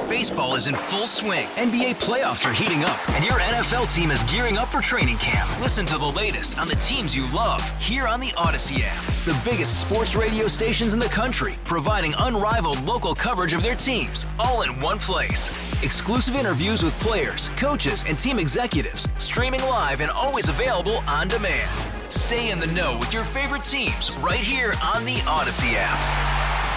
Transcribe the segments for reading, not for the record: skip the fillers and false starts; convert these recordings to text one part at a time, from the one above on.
Baseball is in full swing. NBA playoffs are heating up, and your NFL team is gearing up for training camp. Listen to the latest on the teams you love here on the Odyssey app. The biggest sports radio stations in the country, providing unrivaled local coverage of their teams, all in one place. Exclusive interviews with players, coaches, and team executives, streaming live and always available on demand. Stay in the know with your favorite teams right here on the Odyssey app.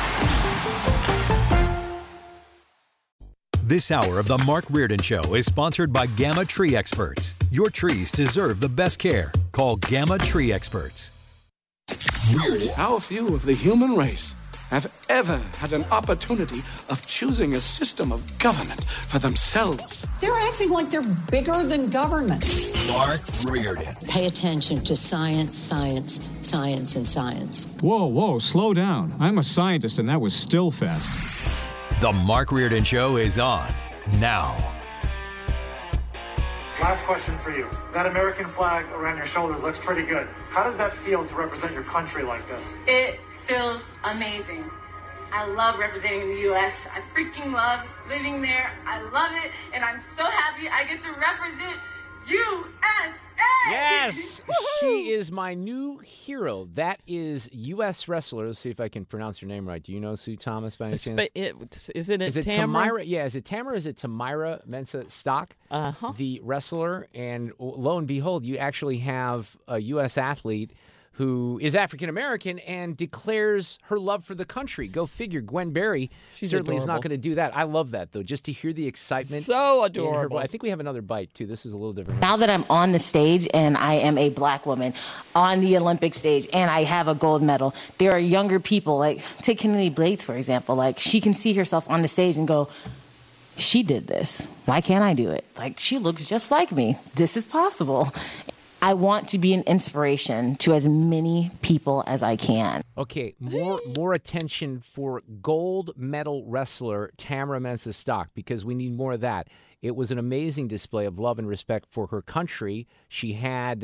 This hour of the Mark Reardon Show is sponsored by Gamma Tree Experts. Your trees deserve the best care. Call Gamma Tree Experts. How few of the human race have ever had an opportunity of choosing a system of government for themselves. They're acting like they're bigger than government. Mark Reardon. Pay attention to science, science, science, and science. Whoa, slow down. I'm a scientist, and that was still fast. The Mark Reardon Show is on now. Last question for you. That American flag around your shoulders looks pretty good. How does that feel to represent your country like this? It feels amazing. I love representing the U.S. I freaking love living there. I love it, and I'm so happy I get to represent USA! Yes! She is my new hero. That is U.S. wrestler. Let's see if I can pronounce her name right. Do you know Sue Thomas by any chance? Isn't it Tamara? Yeah, is it Tamara or is it Tamira Mensah-Stock? Uh-huh. The wrestler. And lo and behold, you actually have a U.S. athlete who is African-American and declares her love for the country. Go figure. Gwen Berry certainly is not going to do that. I love that, though, just to hear the excitement. So adorable. I think we have another bite, too. This is a little different. Now that I'm on the stage and I am a black woman on the Olympic stage and I have a gold medal, there are younger people, like, take Kennedy Blades, for example. Like, she can see herself on the stage and go, she did this. Why can't I do it? Like, she looks just like me. This is possible. I want to be an inspiration to as many people as I can. Okay, more attention for gold medal wrestler Tamara Mensah-Stock, because we need more of that. It was an amazing display of love and respect for her country. She had,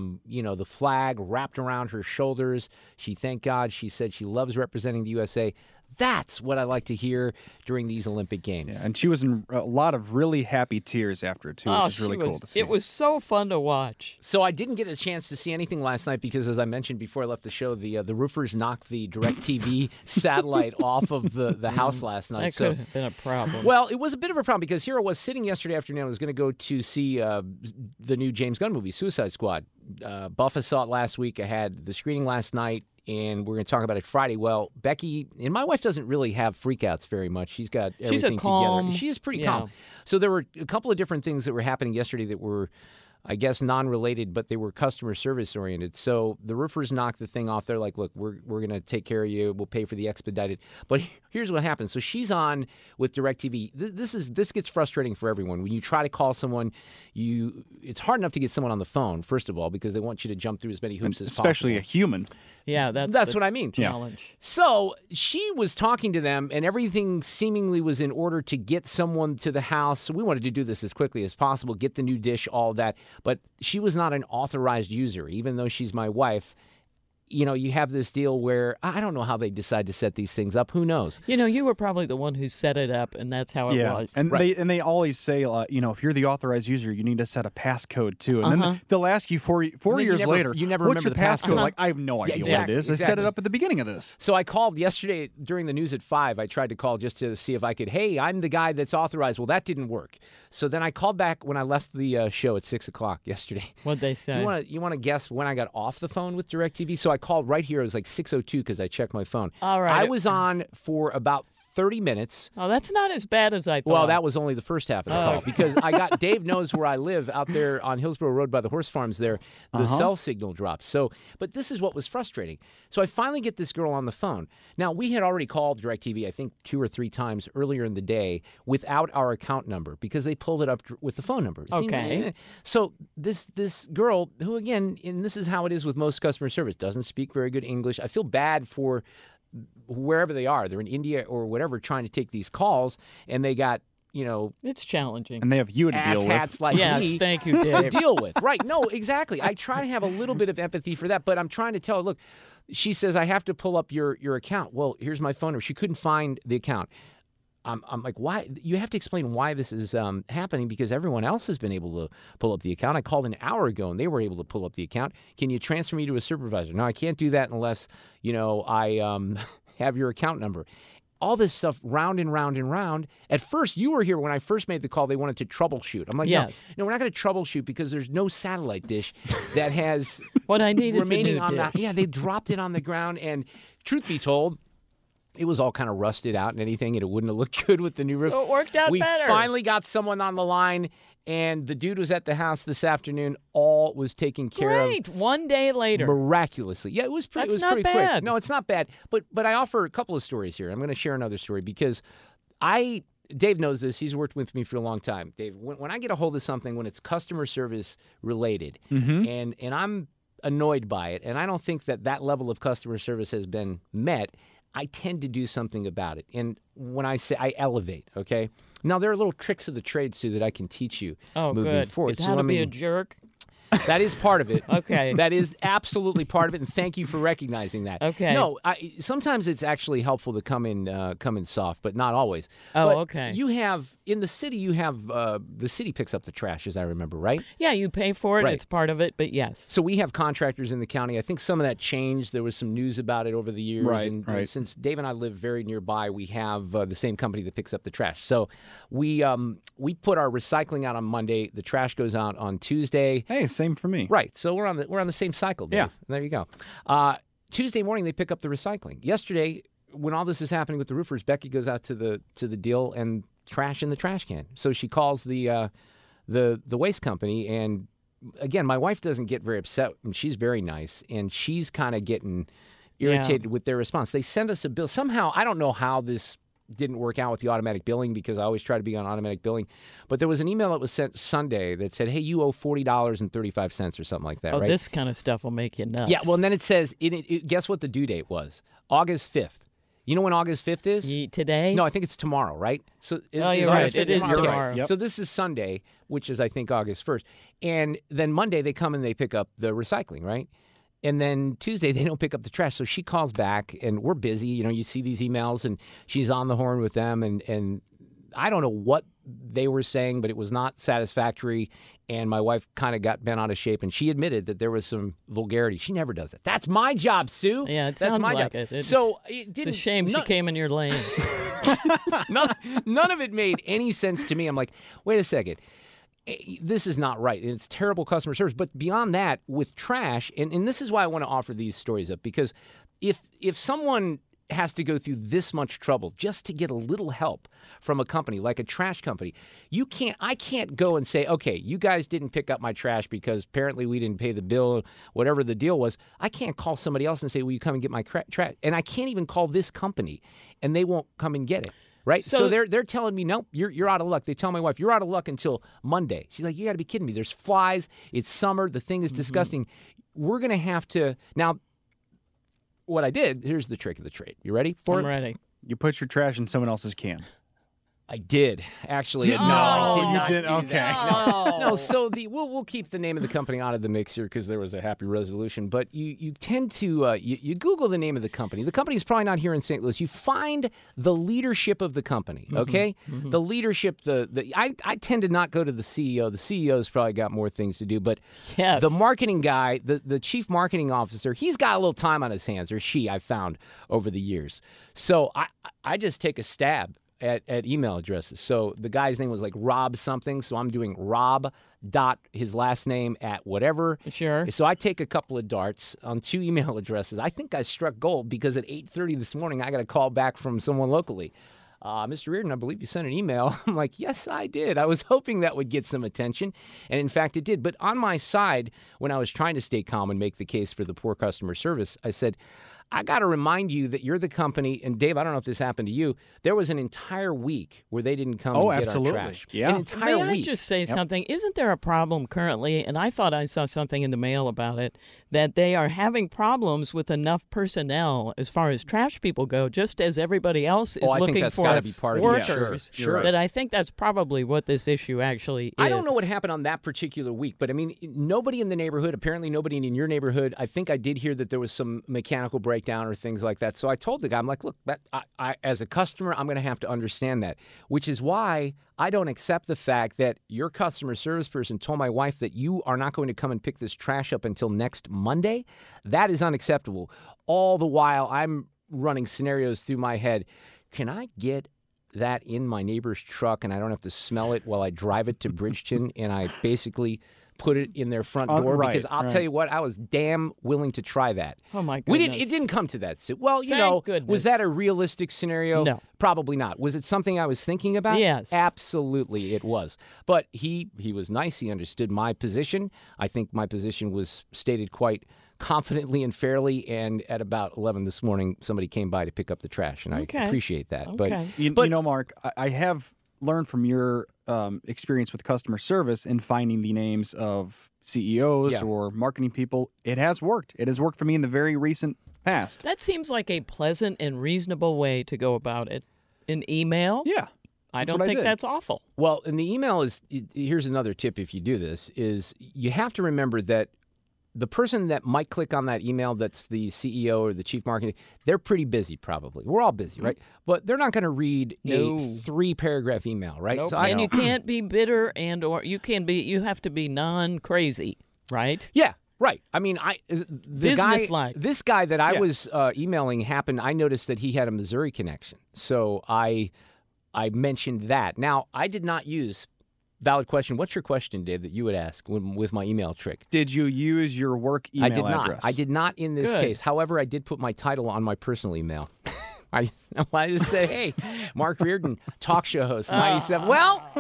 the flag wrapped around her shoulders. She thanked God. She said she loves representing the USA. That's what I like to hear during these Olympic Games. Yeah, and she was in a lot of really happy tears after it, too, which is really cool to see. It was so fun to watch. So I didn't get a chance to see anything last night because, as I mentioned before I left the show, the roofers knocked the DirecTV satellite off of the house last night. That could have been a problem. Well, it was a bit of a problem because here I was sitting yesterday afternoon. I was going to go to see the new James Gunn movie, Suicide Squad. Buffa saw it last week. I had the screening last night, and we're going to talk about it Friday. Well, Becky, and my wife doesn't really have freakouts very much. She's got everything together. She is pretty calm. So there were a couple of different things that were happening yesterday that were, I guess, non-related, but they were customer service oriented. So the roofers knocked the thing off. They're like, look, we're going to take care of you. We'll pay for the expedited. But here's what happens. So she's on with DirecTV. This gets frustrating for everyone. When you try to call someone, it's hard enough to get someone on the phone, first of all, because they want you to jump through as many hoops as possible. Especially a human. Yeah, that's what I mean. Challenge. Yeah. So she was talking to them, and everything seemingly was in order to get someone to the house. So we wanted to do this as quickly as possible, get the new dish, all that. But she was not an authorized user, even though she's my wife. You have this deal where I don't know how they decide to set these things up. Who knows? You were probably the one who set it up, and that's how it was. And they always say, if you're the authorized user, you need to set a passcode too. And then they'll ask you four years later, what's your passcode? Like, I have no idea what it is. Exactly. I set it up at the beginning of this. So I called yesterday during the news at 5. I tried to call just to see if I could, hey, I'm the guy that's authorized. Well, that didn't work. So then I called back when I left the show at 6 o'clock yesterday. What'd they say? You want to guess when I got off the phone with DirecTV? So I called right here. It was like 6:02 because I checked my phone. All right. I was on for about 30 minutes. Oh, that's not as bad as I thought. Well, that was only the first half of the call because I got Dave knows where I live out there on Hillsborough Road by the horse farms there. The cell signal drops. So, but this is what was frustrating. So I finally get this girl on the phone. Now, we had already called DirecTV, I think 2 or 3 times earlier in the day without our account number because they pulled it up with the phone number. Okay. So this girl, who again, and this is how it is with most customer service, doesn't speak very good English. I feel bad for wherever they are. They're in India or whatever trying to take these calls, and they got, it's challenging. And they have you to deal with. Hats like me thank you, Dave. to deal with. Right. No, exactly. I try to have a little bit of empathy for that, but I'm trying to tell her, look, she says, I have to pull up your account. Well, here's my phone number. She couldn't find the account. I'm like, why? You have to explain why this is happening because everyone else has been able to pull up the account. I called an hour ago and they were able to pull up the account. Can you transfer me to a supervisor? No, I can't do that unless, I have your account number. All this stuff round and round and round. At first, you were here when I first made the call. They wanted to troubleshoot. I'm like, no, we're not going to troubleshoot because there's no satellite dish that has what I need is a new dish. Yeah, they dropped it on the ground, and truth be told, it was all kind of rusted out and anything, and it wouldn't have looked good with the new roof. So it worked out better. We finally got someone on the line, and the dude was at the house this afternoon. All was taken care of. Great. 1 day later. Miraculously. Yeah, it was pretty That's not pretty bad. quick. No, it's not bad. But I offer a couple of stories here. I'm going to share another story because Dave knows this. He's worked with me for a long time. Dave, when I get a hold of something, when it's customer service related, and I'm annoyed by it, and I don't think that level of customer service has been met, I tend to do something about it. And when I say I elevate, okay? Now, there are little tricks of the trade, Sue, that I can teach you moving forward. How to be a jerk? That is part of it. Okay. That is absolutely part of it, and thank you for recognizing that. Okay. No, sometimes it's actually helpful to come in soft, but not always. Oh, but okay. You have, in the city, the city picks up the trash, as I remember, right? Yeah, you pay for it. Right. It's part of it, but yes. So we have contractors in the county. I think some of that changed. There was some news about it over the years. Right, and since Dave and I live very nearby, we have the same company that picks up the trash. So we put our recycling out on Monday. The trash goes out on Tuesday. Hey, same for me. Right. So we're on the same cycle, Dave. Yeah. There you go. Tuesday morning they pick up the recycling. Yesterday, when all this is happening with the roofers, Becky goes out to the deal and trash in the trash can. So she calls the waste company, and again, my wife doesn't get very upset, and she's very nice, and she's kind of getting irritated with their response. They send us a bill. Somehow, I don't know how this didn't work out with the automatic billing because I always try to be on automatic billing. But there was an email that was sent Sunday that said, hey, you owe $40.35 or something like that, right? This kind of stuff will make you nuts. Yeah, well, and then it says, guess what the due date was? August 5th. You know when August 5th is? Today? No, I think it's tomorrow, right? So you're right. It is tomorrow. Yep. So this is Sunday, which is, I think, August 1st. And then Monday they come and they pick up the recycling, right? And then Tuesday, they don't pick up the trash. So she calls back, and we're busy. You see these emails, and she's on the horn with them. And I don't know what they were saying, but it was not satisfactory. And my wife kind of got bent out of shape, and she admitted that there was some vulgarity. She never does it. That's my job, Sue. Yeah, That's sounds my like job. it. So it's a shame she came in your lane. None of it made any sense to me. I'm like, wait a second. This is not right. It's terrible customer service. But beyond that, with trash, and this is why I want to offer these stories up, because if someone has to go through this much trouble just to get a little help from a company like a trash company, I can't go and say, okay, you guys didn't pick up my trash because apparently we didn't pay the bill, whatever the deal was. I can't call somebody else and say, will you come and get my trash? And I can't even call this company, and they won't come and get it. Right, so they're telling me, nope, you're out of luck. They tell my wife, you're out of luck until Monday. She's like, you got to be kidding me. There's flies. It's summer. The thing is disgusting. We're going to have to now. What I did, here's the trick of the trade. You ready for it? I'm ready. You put your trash in someone else's can. I did actually. No, I did not. you did. Do Okay. That. No. So we'll keep the name of the company out of the mix here because there was a happy resolution. But you tend to you Google the name of the company. The company's probably not here in St. Louis. You find the leadership of the company. Okay, the leadership. I tend to not go to the CEO. The CEO's probably got more things to do. But the marketing guy, the chief marketing officer, he's got a little time on his hands, or she. I've found over the years. So I just take a stab at email addresses. So the guy's name was like Rob something. So I'm doing Rob dot his last name at whatever. Sure. So I take a couple of darts on 2 email addresses. I think I struck gold because at 8:30 this morning I got a call back from someone locally. Mr. Reardon, I believe you sent an email. I'm like, yes, I did. I was hoping that would get some attention. And in fact, it did. But on my side, when I was trying to stay calm and make the case for the poor customer service, I said, I got to remind you that you're the company, and Dave, I don't know if this happened to you, there was an entire week where they didn't come and get our trash. Yeah. An entire week. May I just say something? Isn't there a problem currently, and I thought I saw something in the mail about it, that they are having problems with enough personnel as far as trash people go, just as everybody else is looking for workers. Sure. But I think that's probably what this issue actually is. I don't know what happened on that particular week, but I mean, nobody in the neighborhood, apparently nobody in your neighborhood, I think I did hear that there was some mechanical break write down or things like that. So I told the guy, I'm like, look, I as a customer, I'm going to have to understand that, which is why I don't accept the fact that your customer service person told my wife that you are not going to come and pick this trash up until next Monday. That is unacceptable. All the while, I'm running scenarios through my head. Can I get that in my neighbor's truck and I don't have to smell it while I drive it to Bridgeton and I basically put it in their front door? Because I'll tell you what, I was damn willing to try that. Oh, my goodness. It didn't come to that. Well, Thank was that a realistic scenario? No. Probably not. Was it something I was thinking about? Yes. Absolutely it was. But he was nice. He understood my position. I think my position was stated quite confidently and fairly, and at about 11 this morning, somebody came by to pick up the trash, and I appreciate that. Okay. But Mark, I have learned from your experience with customer service in finding the names of CEOs or marketing people. It has worked. It has worked for me in the very recent past. That seems like a pleasant and reasonable way to go about it. An email? Yeah. I don't think that's awful. Well, and the email is, here's another tip if you do this, is you have to remember that the person that might click on that email that's the CEO or the chief marketing, they're pretty busy probably. We're all busy, right? But they're not going to read a 3-paragraph email, right? Nope. So and you can't be bitter or you have to be non-crazy, right? Yeah, right. I mean, business-like. This guy that I was emailing I noticed that he had a Missouri connection. So I mentioned that. Now, I did not use valid question. What's your question, Dave, that you would ask with my email trick? Did you use your work email address? I did not in this case. However, I did put my title on my personal email. I just said, hey, Mark Reardon, talk show host, 97.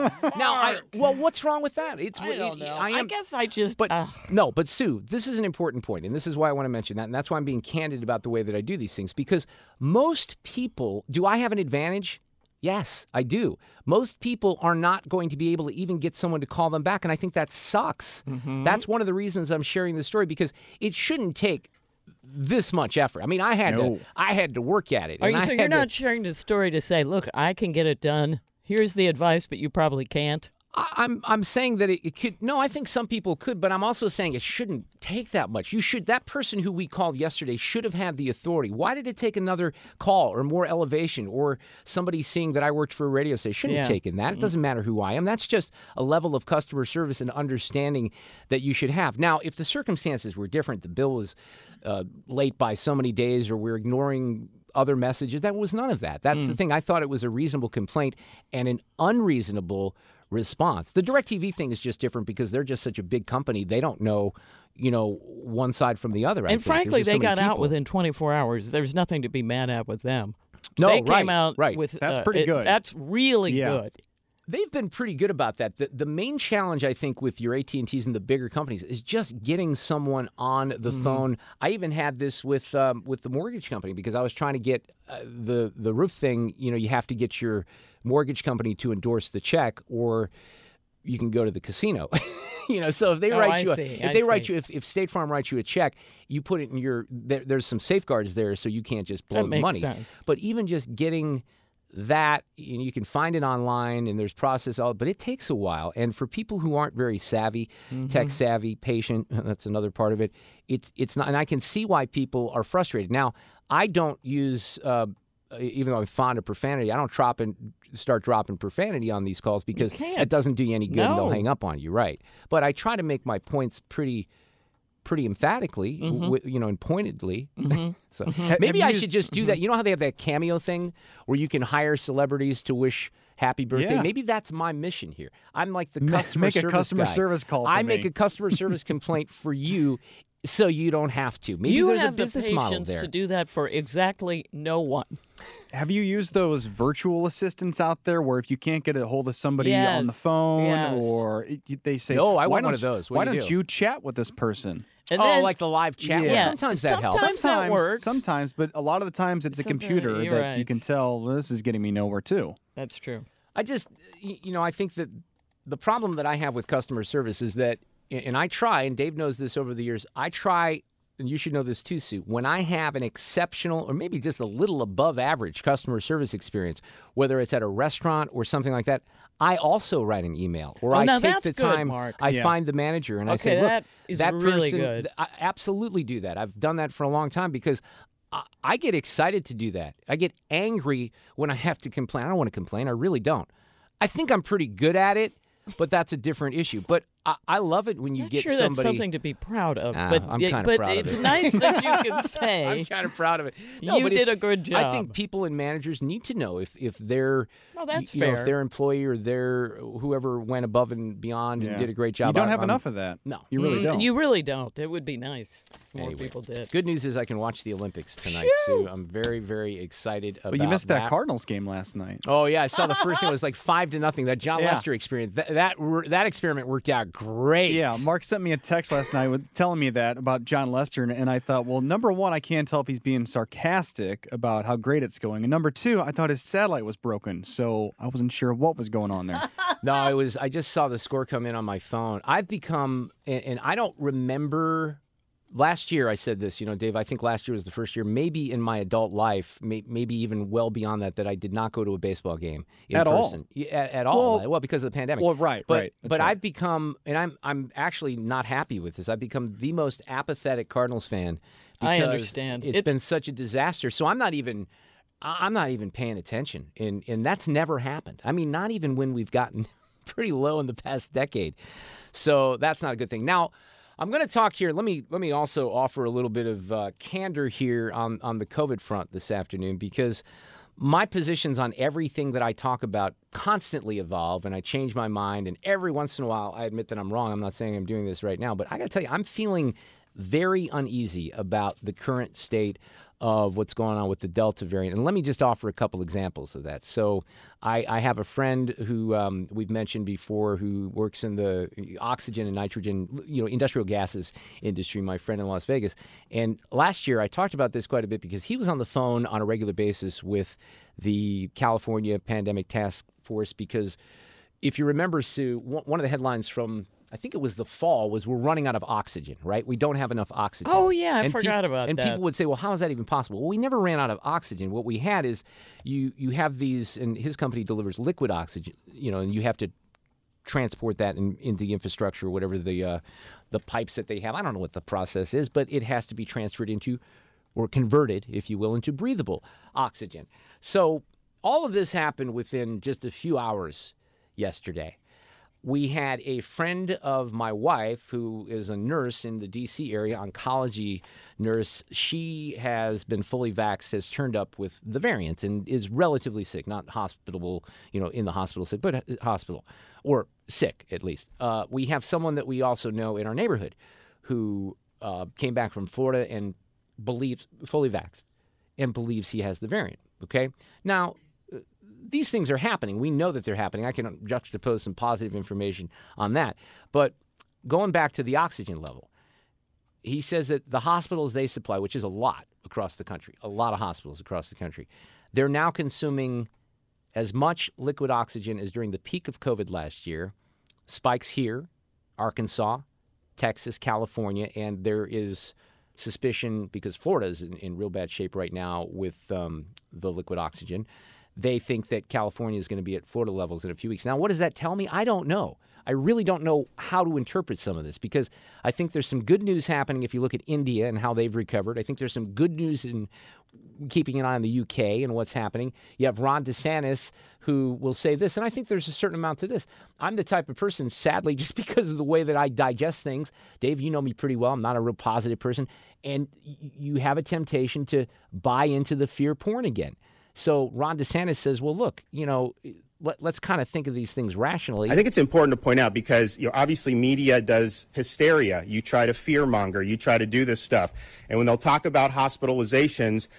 What's wrong with that? I don't know. I guess I just... But Sue, this is an important point, and this is why I want to mention that, and that's why I'm being candid about the way that I do these things, because most people... Do I have an advantage? Yes, I do. Most people are not going to be able to even get someone to call them back, and I think that sucks. Mm-hmm. That's one of the reasons I'm sharing this story, because it shouldn't take this much effort. I mean, I had to work at it. So you're not sharing this story to say, look, I can get it done. Here's the advice, but you probably can't. I'm saying that it could. No, I think some people could, but I'm also saying it shouldn't take that much. That person who we called yesterday should have had the authority. Why did it take another call or more elevation or somebody seeing that I worked for a radio station? Shouldn't have taken that. It doesn't matter who I am. That's just a level of customer service and understanding that you should have. Now, if the circumstances were different, the bill was late by so many days, or we're ignoring other messages, that was none of that. That's the thing. I thought it was a reasonable complaint and an unreasonable response. The DirecTV thing is just different because they're just such a big company. They don't know, one side from the other. And frankly, they got out within 24 hours. There's nothing to be mad at with them. No, they came out with... That's pretty good. That's really good. They've been pretty good about that. The main challenge, I think, with your AT&Ts and the bigger companies is just getting someone on the phone. I even had this with the mortgage company because I was trying to get the roof thing. You have to get your mortgage company to endorse the check, or you can go to the casino. So if they if State Farm writes you a check, you put it in there's some safeguards there, so you can't just blow the money. Sense. But even just getting that, you can find it online and there's process, but it takes a while. And for people who aren't very savvy, tech savvy, patient, that's another part of it. It's not, and I can see why people are frustrated. Now, I don't use, even though I'm fond of profanity, I don't start dropping profanity on these calls because it doesn't do you any good and they'll hang up on you, right? But I try to make my points pretty emphatically, and pointedly. So maybe I should just do that. You know how they have that Cameo thing where you can hire celebrities to wish happy birthday? Yeah. Maybe that's my mission here. I'm like the customer service Make a customer guy. service call for I me. make a customer service complaint for you so you don't have to. Maybe there's a business model there. You have the patience to do that for exactly no one. Have you used those virtual assistants out there where if you can't get a hold of somebody on the phone or they say, no, I want one of those. Why don't you chat with this person? And then, like the live chat? Yeah. Well, sometimes that helps. Sometimes that works. Sometimes, but a lot of the times it's a computer that you can tell, well, this is getting me nowhere too. That's true. I just, I think that the problem that I have with customer service is that, and I try, and Dave knows this over the years, I try, and you should know this too, Sue, when I have an exceptional or maybe just a little above average customer service experience, whether it's at a restaurant or something like that, I also write an email or I take the time, Mark. I find the manager and I say, look, that is that really person, good. I absolutely do that. I've done that for a long time because I get excited to do that. I get angry when I have to complain. I don't want to complain. I really don't. I think I'm pretty good at it, but that's a different issue. But I love it when you get somebody. That's something to be proud of. I'm kind of proud of it. It's nice that you can say. I'm kind of proud of it. No, you did a good job. I think people and managers need to know if their that's fair. If their employee or their whoever went above and beyond and did a great job. You don't have enough of that. No, you really don't. You really don't. It would be nice if more people did. Good news is I can watch the Olympics tonight, Sue. I'm very, very excited about that. But you missed that Cardinals game last night. Oh yeah, I saw the first thing. It was like 5-0. That John Lester experience. That experiment worked out great. Yeah. Mark sent me a text last night telling me that about John Lester, and I thought, well, number one, I can't tell if he's being sarcastic about how great it's going, and number two, I thought his satellite was broken, so I wasn't sure what was going on there. No, I just saw the score come in on my phone. I've become, and I don't remember. Last year, I said this, Dave, I think last year was the first year, maybe in my adult life, maybe even well beyond that I did not go to a baseball game in person. At all. Well, because of the pandemic. Well, right. But right. I've become, and I'm actually not happy with this, I've become the most apathetic Cardinals fan. I understand. It's been such a disaster. So I'm not even paying attention. And that's never happened. I mean, not even when we've gotten pretty low in the past decade. So that's not a good thing. Now, I'm going to talk here. Let me also offer a little bit of candor here on the COVID front this afternoon, because my positions on everything that I talk about constantly evolve, and I change my mind. And every once in a while, I admit that I'm wrong. I'm not saying I'm doing this right now, but I got to tell you, I'm feeling very uneasy about the current state of what's going on with the Delta variant. And let me just offer a couple examples of that. So I have a friend who we've mentioned before who works in the oxygen and nitrogen, industrial gases industry, my friend in Las Vegas. And last year I talked about this quite a bit because he was on the phone on a regular basis with the California Pandemic Task Force because if you remember, Sue, one of the headlines from I think it was the fall, was we're running out of oxygen, right? We don't have enough oxygen. Oh, yeah, I forgot about that. And people would say, well, how is that even possible? Well, we never ran out of oxygen. What we had is you have these, and his company delivers liquid oxygen, and you have to transport that into the infrastructure, whatever the pipes that they have. I don't know what the process is, but it has to be transferred into, or converted, if you will, into breathable oxygen. So all of this happened within just a few hours yesterday. We had a friend of my wife who is a nurse in the D.C. area, oncology nurse. She has been fully vaxxed, has turned up with the variant and is relatively sick, not hospitable, in the hospital sick, but hospital, or sick at least. We have someone that we also know in our neighborhood who came back from Florida and believes, fully vaxxed, and believes he has the variant, okay? Now, these things are happening. We know that they're happening. I can juxtapose some positive information on that. But going back to the oxygen level, he says that the hospitals they supply, which is a lot across the country, a lot of hospitals across the country, they're now consuming as much liquid oxygen as during the peak of COVID last year. Spikes here, Arkansas, Texas, California, and there is suspicion, because Florida is in real bad shape right now with the liquid oxygen. They think that California is going to be at Florida levels in a few weeks. Now, what does that tell me? I don't know. I really don't know how to interpret some of this, because I think there's some good news happening if you look at India and how they've recovered. I think there's some good news in keeping an eye on the UK and what's happening. You have Ron DeSantis, who will say this, and I think there's a certain amount to this. I'm the type of person, sadly, just because of the way that I digest things. Dave, you know me pretty well. I'm not a real positive person. And you have a temptation to buy into the fear porn again. So Ron DeSantis says, well, look, let's kind of think of these things rationally. I think it's important to point out because, obviously media does hysteria. You try to fearmonger. You try to do this stuff. And when they'll talk about hospitalizations,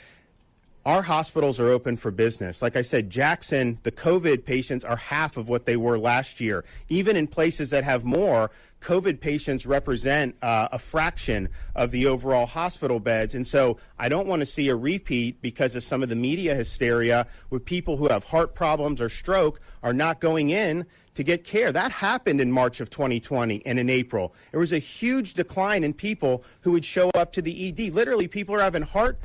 our hospitals are open for business. Like I said, Jackson, the COVID patients are half of what they were last year. Even in places that have more, COVID patients represent a fraction of the overall hospital beds. And so I don't want to see a repeat because of some of the media hysteria where people who have heart problems or stroke are not going in to get care. That happened in March of 2020 and in April. There was a huge decline in people who would show up to the ED. Literally, people are having heart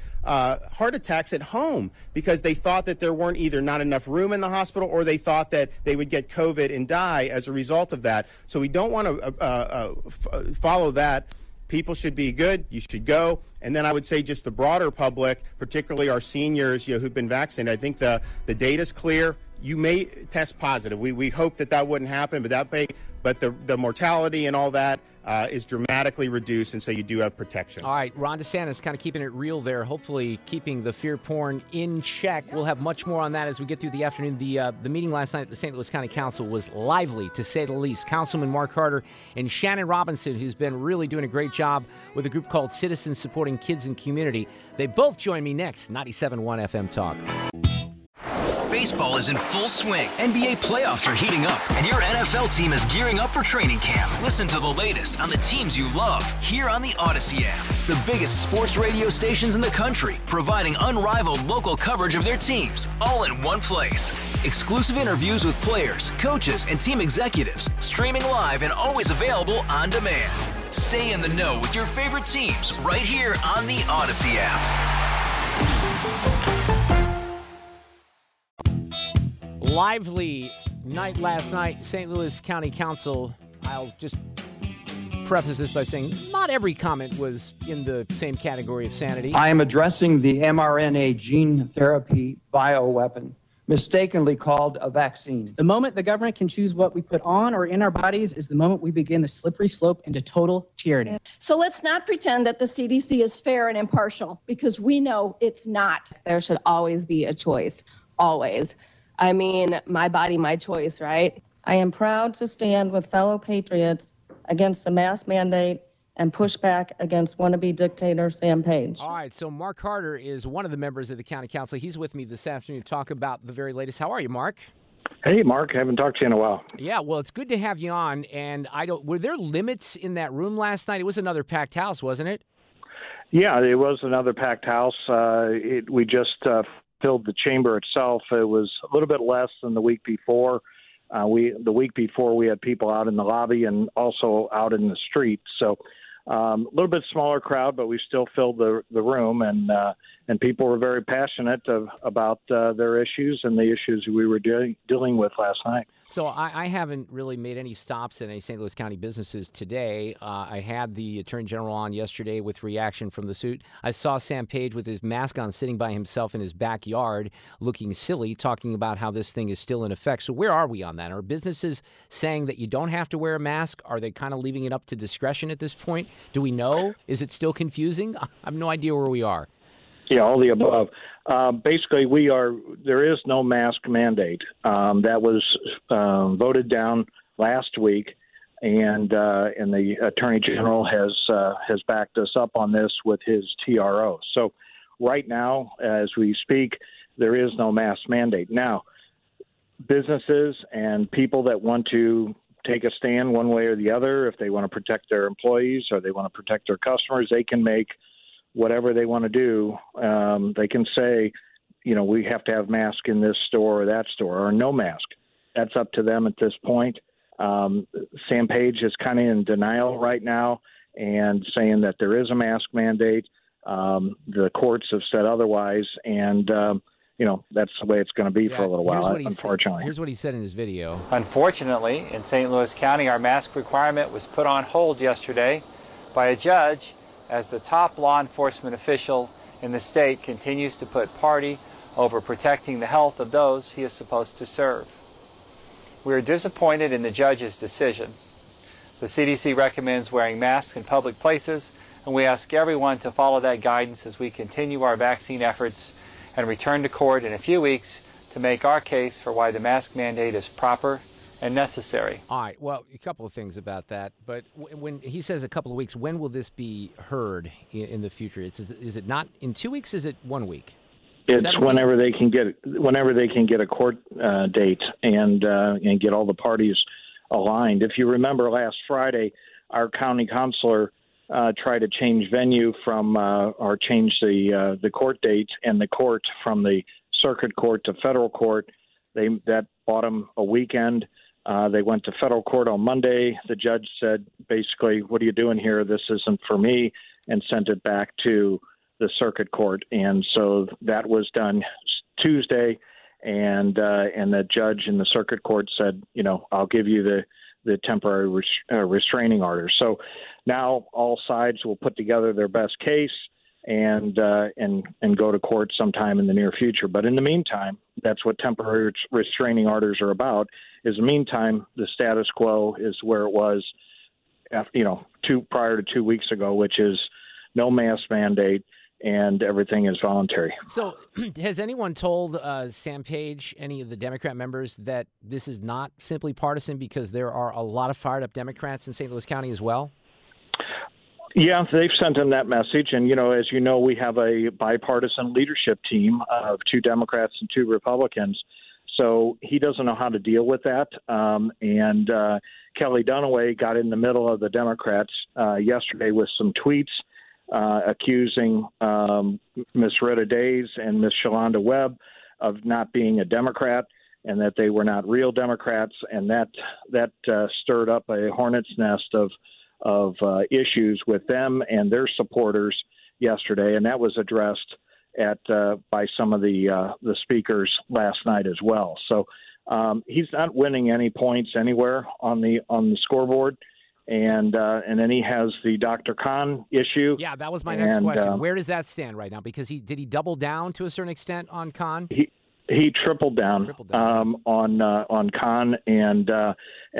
attacks at home because they thought that there weren't either not enough room in the hospital or they thought that they would get COVID and die as a result of that. So we don't want to follow that people should be good. You should go. And then I would say just the broader public, particularly our seniors, who've been vaccinated. I think the data's clear. You may test positive. We hope that wouldn't happen, but the mortality and all that is dramatically reduced, and so you do have protection. All right, Ron DeSantis kind of keeping it real there, hopefully keeping the fear porn in check. We'll have much more on that as we get through the afternoon. The meeting last night at the St. Louis County Council was lively, to say the least. Councilman Mark Carter and Shannon Robinson, who's been really doing a great job with a group called Citizens Supporting Kids and Community. They both join me next, 97.1 FM Talk. Baseball is in full swing. NBA playoffs are heating up, and your NFL team is gearing up for training camp. Listen to the latest on the teams you love here on the Odyssey app. The biggest sports radio stations in the country, providing unrivaled local coverage of their teams, all in one place. Exclusive interviews with players, coaches, and team executives, streaming live and always available on demand. Stay in the know with your favorite teams right here on the Odyssey app. Lively night last night, St. Louis County Council. I'll just preface this by saying not every comment was in the same category of sanity. I am addressing the mRNA gene therapy bioweapon, mistakenly called a vaccine. The moment the government can choose what we put on or in our bodies is the moment we begin the slippery slope into total tyranny. So let's not pretend that the CDC is fair and impartial, because we know it's not. There should always be a choice, always. I mean, my body, my choice, right? I am proud to stand with fellow patriots against the mask mandate and push back against wannabe dictator Sam Page. All right, so Mark Carter is one of the members of the county council. He's with me this afternoon to talk about the very latest. How are you, Mark? Hey, Mark. Haven't talked to you in a while. Yeah, well, it's good to have you on. And were there limits in that room last night? It was another packed house, wasn't it? Yeah, it was another packed house. We just filled the chamber itself. It was a little bit less than the week before. The week before we had people out in the lobby and also out in the street. So a little bit smaller crowd, but we still filled the room, and people were very passionate about their issues and the issues we were dealing with last night. So I haven't really made any stops at any St. Louis County businesses today. I had the Attorney General on yesterday with reaction from the suit. I saw Sam Page with his mask on sitting by himself in his backyard looking silly, talking about how this thing is still in effect. So where are we on that? Are businesses saying that you don't have to wear a mask? Are they kind of leaving it up to discretion at this point? Do we know? Is it still confusing? I have no idea where we are. Yeah, all the above. Basically, there is no mask mandate. That was voted down last week, and the Attorney General has backed us up on this with his TRO. So right now, as we speak, there is no mask mandate. Now, businesses and people that want to take a stand one way or the other, if they want to protect their employees or they want to protect their customers, they can make whatever they want to do. They can say, we have to have mask in this store or that store, or no mask. That's up to them at this point. Sam Page is kind of in denial right now and saying that there is a mask mandate. The courts have said otherwise, and that's the way it's going to be for a little while, unfortunately. Here's what he said in his video. Unfortunately, in St. Louis County, our mask requirement was put on hold yesterday by a judge as the top law enforcement official in the state continues to put party over protecting the health of those he is supposed to serve. We are disappointed in the judge's decision. The CDC recommends wearing masks in public places, and we ask everyone to follow that guidance as we continue our vaccine efforts and return to court in a few weeks to make our case for why the mask mandate is proper and necessary. All right. Well, a couple of things about that. But when he says a couple of weeks, when will this be heard in the future? Is it not in 2 weeks? Is it 1 week? It's 17th? whenever they can get a court date and get all the parties aligned. If you remember last Friday, our county councilor tried to change venue from or change the court date and the court from the circuit court to federal court. That bought them a weekend. They went to federal court on Monday. The judge said, basically, what are you doing here? This isn't for me, and sent it back to the circuit court. And so that was done Tuesday, and the judge in the circuit court said, I'll give you the temporary restraining order. So now all sides will put together their best case and go to court sometime in the near future. But in the meantime, that's what temporary restraining orders are about. In the meantime, the status quo is where it was, prior to 2 weeks ago, which is no mask mandate and everything is voluntary. So has anyone told Sam Page, any of the Democrat members, that this is not simply partisan, because there are a lot of fired up Democrats in St. Louis County as well? Yeah, they've sent him that message. And, as you know, we have a bipartisan leadership team of 2 Democrats and 2 Republicans. So he doesn't know how to deal with that. And Kelly Dunaway got in the middle of the Democrats yesterday with some tweets accusing Ms. Rita Days and Ms. Shalonda Webb of not being a Democrat and that they were not real Democrats. And that stirred up a hornet's nest of issues with them and their supporters yesterday. And that was addressed by some of the speakers last night as well. So he's not winning any points anywhere on the scoreboard, and then he has the Dr. Khan issue. Yeah, that was my next question. Where does that stand right now? Because did he double down to a certain extent on Khan? He tripled down, on Khan, and the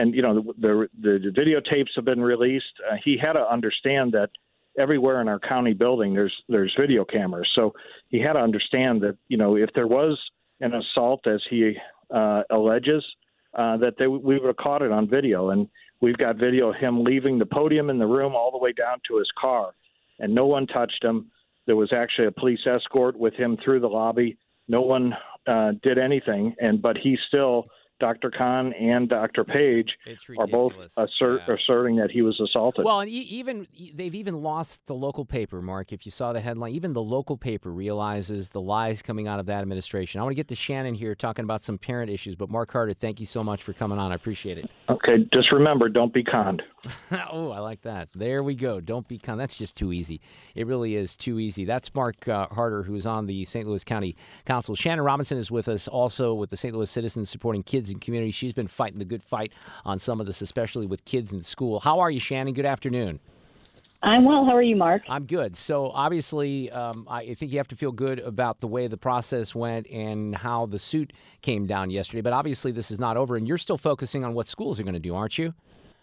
videotapes have been released. He had to understand that everywhere in our county building there's video cameras. So he had to understand that, if there was an assault, as he alleges, that we would have caught it on video. And we've got video of him leaving the podium in the room all the way down to his car, and no one touched him. There was actually a police escort with him through the lobby. No one did anything, but he still, Dr. Khan and Dr. Page are both asserting that he was assaulted. Well, and they've even lost the local paper, Mark. If you saw the headline, even the local paper realizes the lies coming out of that administration. I want to get to Shannon here talking about some parent issues, but Mark Carter, thank you so much for coming on. I appreciate it. Okay, just remember, don't be conned. Oh, I like that. There we go. Don't be conned. That's just too easy. It really is too easy. That's Mark Harder, who's on the St. Louis County Council. Shannon Robinson is with us, also with the St. Louis Citizens Supporting Kids and Community. She's been fighting the good fight on some of this, especially with kids in school. How are you, Shannon? Good afternoon. I'm well. How are you, Mark? I'm good. So obviously, I think you have to feel good about the way the process went and how the suit came down yesterday. But obviously, this is not over, and you're still focusing on what schools are going to do, aren't you?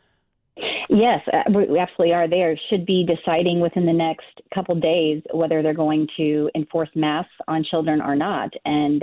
Yes, we absolutely are. They should be deciding within the next couple days whether they're going to enforce masks on children or not. And,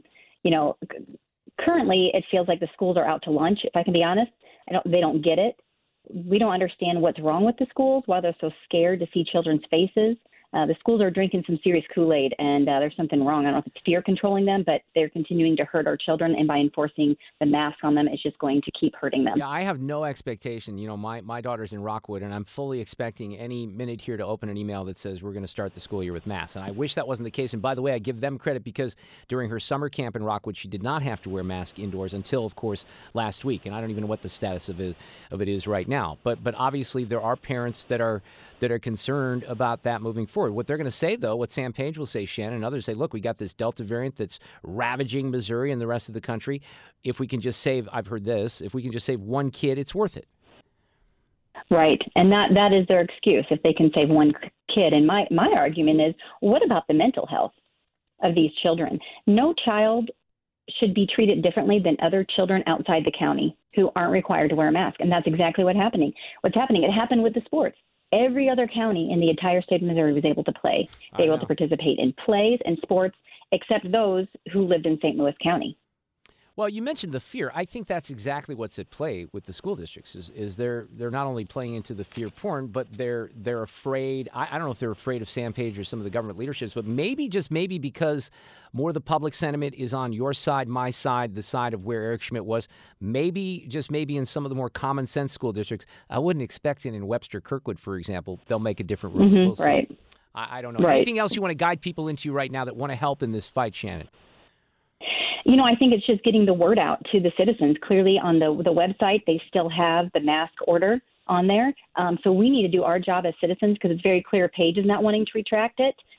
currently it feels like the schools are out to lunch, if I can be honest. They don't get it. We don't understand what's wrong with the schools, why they're so scared to see children's faces. The schools are drinking some serious Kool-Aid, and there's something wrong. I don't know if it's fear controlling them, but they're continuing to hurt our children, and by enforcing the mask on them, it's just going to keep hurting them. Yeah, I have no expectation. My daughter's in Rockwood, and I'm fully expecting any minute here to open an email that says we're going to start the school year with masks. And I wish that wasn't the case. And by the way, I give them credit because during her summer camp in Rockwood, she did not have to wear masks indoors until, of course, last week. And I don't even know what the status of it is right now. But obviously, there are parents that are concerned about that moving forward. What they're going to say, though, what Sam Page will say, Shannon, and others say, look, we got this Delta variant that's ravaging Missouri and the rest of the country. If we can just save, I've heard this, if we can just save one kid, it's worth it. Right. And that is their excuse, if they can save one kid. And my argument is, what about the mental health of these children? No child should be treated differently than other children outside the county who aren't required to wear a mask. And that's exactly what's happening. It happened with the sports. Every other county in the entire state of Missouri was able to play. They were able to participate in plays and sports, except those who lived in St. Louis County. Well, you mentioned the fear. I think that's exactly what's at play with the school districts. Is they're not only playing into the fear porn, but they're afraid. I don't know if they're afraid of Sam Page or some of the government leaderships, but maybe just maybe because more of the public sentiment is on your side, my side, the side of where Eric Schmidt was. Maybe just maybe in some of the more common sense school districts, I wouldn't expect it in Webster Kirkwood, for example. They'll make a different rule. Mm-hmm, right. I don't know. Right. Anything else you want to guide people into right now that want to help in this fight, Shannon? I think it's just getting the word out to the citizens. Clearly on the website, they still have the mask order on there. So we need to do our job as citizens because it's very clear Page is not wanting to retract it.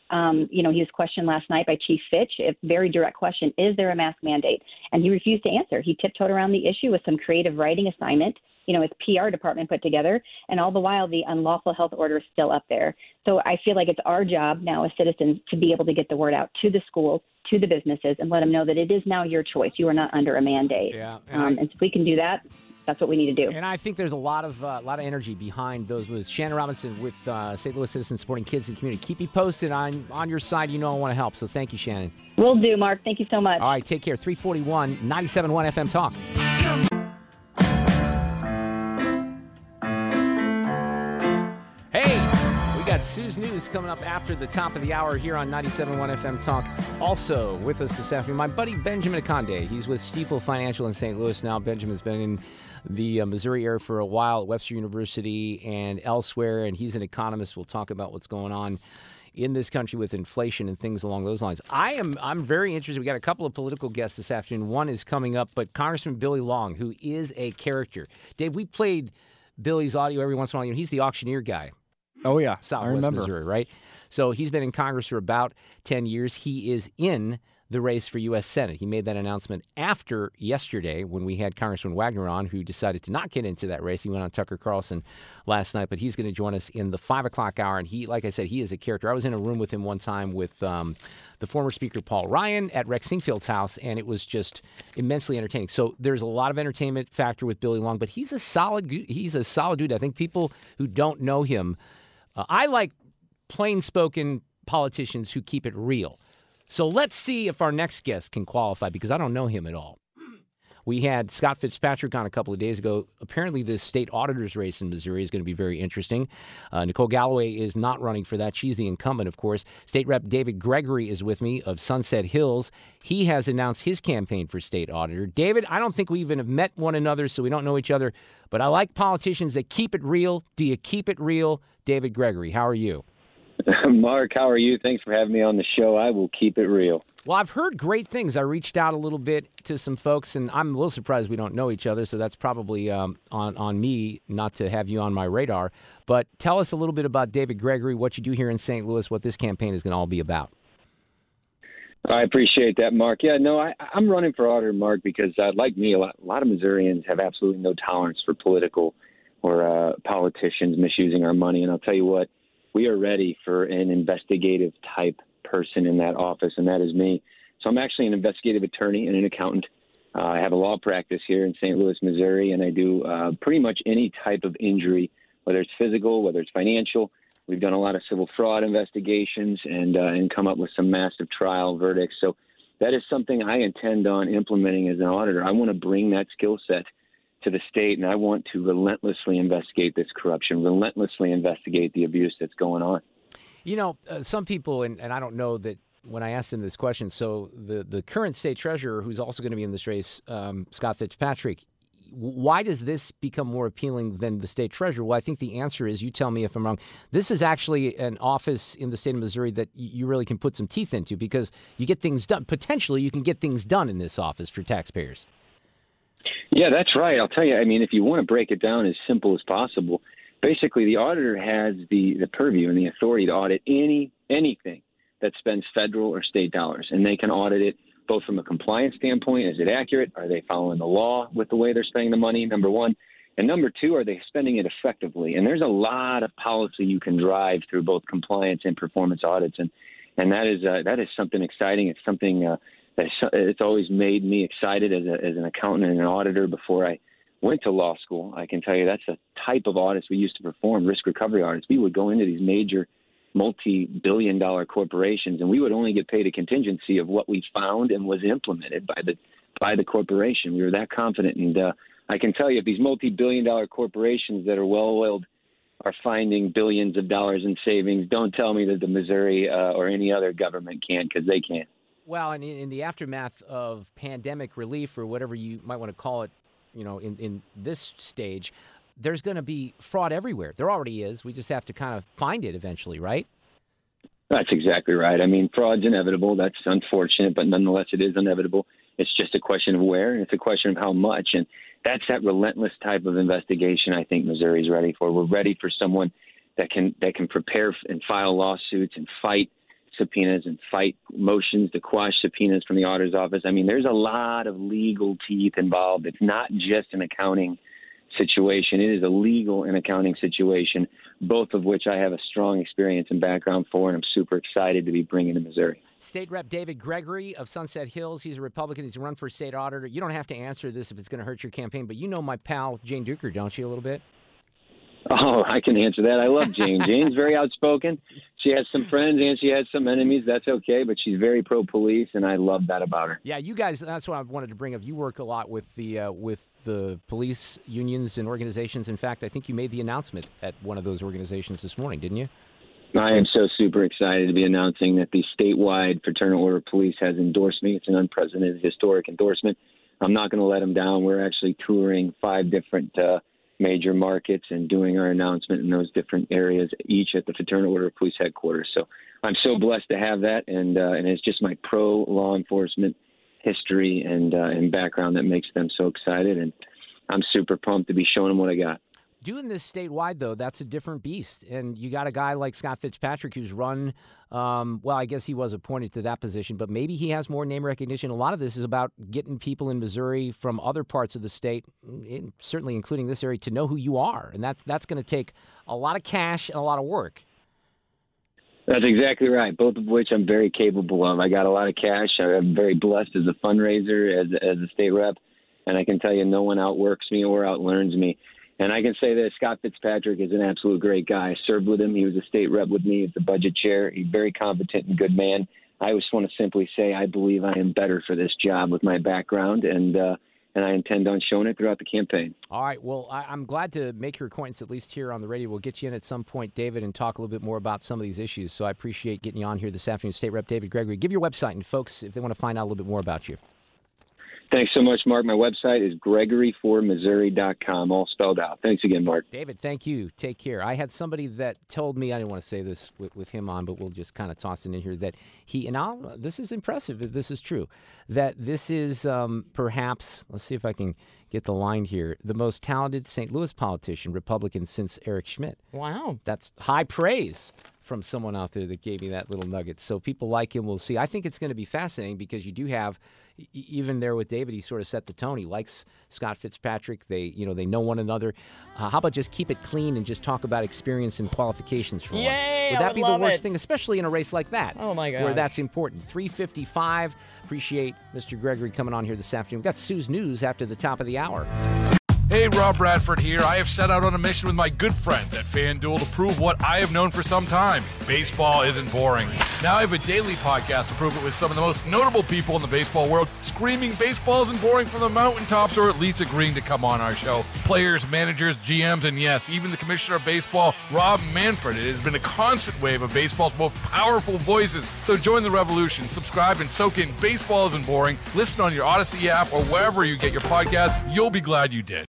He was questioned last night by Chief Fitch. A very direct question: is there a mask mandate? And he refused to answer. He tiptoed around the issue with some creative writing assignment. His PR department put together, and all the while the unlawful health order is still up there. So I feel like it's our job now as citizens to be able to get the word out to the schools, to the businesses, and let them know that it is now your choice. You are not under a mandate. Yeah, and so if we can do that, that's what we need to do. And I think there's a lot of energy behind those moves. Shannon Robinson with St. Louis Citizens Supporting Kids and Community. Keep me posted. I'm on your side. I want to help. So thank you, Shannon. Will do, Mark. Thank you so much. All right, take care. 341 97.1 FM Talk. Got Sue's News coming up after the top of the hour here on 97.1 FM Talk. Also with us this afternoon, my buddy Benjamin Akonde. He's with Stifel Financial in St. Louis now. Benjamin's been in the Missouri area for a while at Webster University and elsewhere, and he's an economist. We'll talk about what's going on in this country with inflation and things along those lines. I'm very interested. We got a couple of political guests this afternoon. One is coming up, but Congressman Billy Long, who is a character. Dave, we played Billy's audio every once in a while. He's the auctioneer guy. Oh, yeah. Southwest Missouri, right? So he's been in Congress for about 10 years. He is in the race for U.S. Senate. He made that announcement after yesterday when we had Congressman Wagner on, who decided to not get into that race. He went on Tucker Carlson last night, but he's going to join us in the 5 o'clock hour. And he, like I said, he is a character. I was in a room with him one time with the former Speaker Paul Ryan at Rex Sinquefield's house, and it was just immensely entertaining. So there's a lot of entertainment factor with Billy Long, but he's a solid dude. I think people who don't know him, I like plain-spoken politicians who keep it real. So let's see if our next guest can qualify, because I don't know him at all. We had Scott Fitzpatrick on a couple of days ago. Apparently, the state auditor's race in Missouri is going to be very interesting. Nicole Galloway is not running for that. She's the incumbent, of course. State Rep David Gregory is with me of Sunset Hills. He has announced his campaign for state auditor. David, I don't think we even have met one another, so we don't know each other. But I like politicians that keep it real. Do you keep it real? David Gregory, how are you? Mark, how are you? Thanks for having me on the show. I will keep it real. Well, I've heard great things. I reached out a little bit to some folks, and I'm a little surprised we don't know each other, so that's probably on me not to have you on my radar. But tell us a little bit about David Gregory, what you do here in St. Louis, what this campaign is going to all be about. I appreciate that, Mark. Yeah, no, I'm running for auditor, Mark, because like me, a lot of Missourians have absolutely no tolerance for political or politicians misusing our money. And I'll tell you what, we are ready for an investigative type person in that office, and that is me. So I'm actually an investigative attorney and an accountant. I have a law practice here in St. Louis, Missouri, and I do pretty much any type of injury, whether it's physical, whether it's financial. We've done a lot of civil fraud investigations and come up with some massive trial verdicts. So that is something I intend on implementing as an auditor. I want to bring that skill set to the state, and I want to relentlessly investigate this corruption, relentlessly investigate the abuse that's going on. You know, some people, and I don't know that when I asked them this question, so the current state treasurer, who's also going to be in this race, Scott Fitzpatrick, why does this become more appealing than the state treasurer? Well, I think the answer is, you tell me if I'm wrong, this is actually an office in the state of Missouri that you really can put some teeth into, because you get things done. Potentially, you can get things done in this office for taxpayers. Yeah, that's right. I'll tell you, I mean, if you want to break it down as simple as possible, basically the auditor has the purview and the authority to audit anything that spends federal or state dollars, and they can audit it both from a compliance standpoint. Is it accurate? Are they following the law with the way they're spending the money, number one? And number two, are they spending it effectively? And there's a lot of policy you can drive through both compliance and performance audits, and that is something exciting. It's something it's always made me excited as an accountant and an auditor before I went to law school. I can tell you that's a type of audits we used to perform, risk recovery audits. We would go into these major multi-billion-dollar corporations, and we would only get paid a contingency of what we found and was implemented by the corporation. We were that confident, and I can tell you, if these multi-billion-dollar corporations that are well-oiled are finding billions of dollars in savings, don't tell me that the Missouri or any other government can't, because they can. Well, and in the aftermath of pandemic relief, or whatever you might want to call it, you know, in this stage, there's going to be fraud everywhere. There already is. We just have to kind of find it eventually, right? That's exactly right. I mean, fraud's inevitable. That's unfortunate, but nonetheless, it is inevitable. It's just a question of where, and it's a question of how much. And that's that relentless type of investigation I think Missouri's ready for. We're ready for someone that can prepare and file lawsuits and fight subpoenas and fight motions to quash subpoenas from the auditor's office. I mean, there's a lot of legal teeth involved. It's not just an accounting situation. It is a legal and accounting situation, both of which I have a strong experience and background for, and I'm super excited to be bringing to Missouri. State Rep David Gregory of Sunset Hills. He's a Republican. He's run for state auditor. You don't have to answer this if it's going to hurt your campaign, but you know my pal Jane Duker, don't you, a little bit? Oh, I can answer that. I love Jane. Jane's very outspoken. She has some friends and she has some enemies. That's okay, but she's very pro-police, and I love that about her. Yeah, you guys, that's what I wanted to bring up. You work a lot with the police unions and organizations. In fact, I think you made the announcement at one of those organizations this morning, didn't you? I am so super excited to be announcing that the statewide Fraternal Order of Police has endorsed me. It's an unprecedented, historic endorsement. I'm not going to let them down. We're actually touring 5 different major markets and doing our announcement in those different areas, each at the Fraternal Order of Police headquarters. So I'm so blessed to have that, and it's just my pro-law enforcement history and background that makes them so excited, and I'm super pumped to be showing them what I got. Doing this statewide, though, that's a different beast. And you got a guy like Scott Fitzpatrick who's run, well, I guess he was appointed to that position, but maybe he has more name recognition. A lot of this is about getting people in Missouri from other parts of the state, certainly including this area, to know who you are. And that's going to take a lot of cash and a lot of work. That's exactly right, both of which I'm very capable of. I got a lot of cash. I'm very blessed as a fundraiser, as a state rep, and I can tell you no one outworks me or outlearns me. And I can say that Scott Fitzpatrick is an absolute great guy. I served with him. He was a state rep with me as the budget chair. He's very competent and good man. I just want to simply say I believe I am better for this job with my background, and I intend on showing it throughout the campaign. All right. Well, I'm glad to make your acquaintance, at least here on the radio. We'll get you in at some point, David, and talk a little bit more about some of these issues. So I appreciate getting you on here this afternoon. State Rep David Gregory. Give your website, and folks, if they want to find out a little bit more about you. Thanks so much, Mark. My website is gregoryformissouri.com, all spelled out. Thanks again, Mark. David, thank you. Take care. I had somebody that told me, I didn't want to say this with him on, but we'll just kind of toss it in here, that this is impressive if this is true, that this is perhaps, let's see if I can get the line here, the most talented St. Louis politician, Republican, since Eric Schmidt. Wow. That's high praise from someone out there that gave me that little nugget. So people like him. We'll see. I think it's going to be fascinating because you do have, even there with David, he sort of set the tone. He likes Scott Fitzpatrick. They know one another. How about just keep it clean and just talk about experience and qualifications for once? Would that be the worst thing, especially in a race like that? Oh, my God. Where that's important. 3:55. Appreciate Mr. Gregory coming on here this afternoon. We've got Sue's News after the top of the hour. Hey, Rob Bradford here. I have set out on a mission with my good friends at FanDuel to prove what I have known for some time. Baseball isn't boring. Now I have a daily podcast to prove it with some of the most notable people in the baseball world, screaming baseball isn't boring from the mountaintops, or at least agreeing to come on our show. Players, managers, GMs, and yes, even the commissioner of baseball, Rob Manfred. It has been a constant wave of baseball's most powerful voices. So join the revolution. Subscribe and soak in Baseball Isn't Boring. Listen on your Odyssey app or wherever you get your podcasts. You'll be glad you did.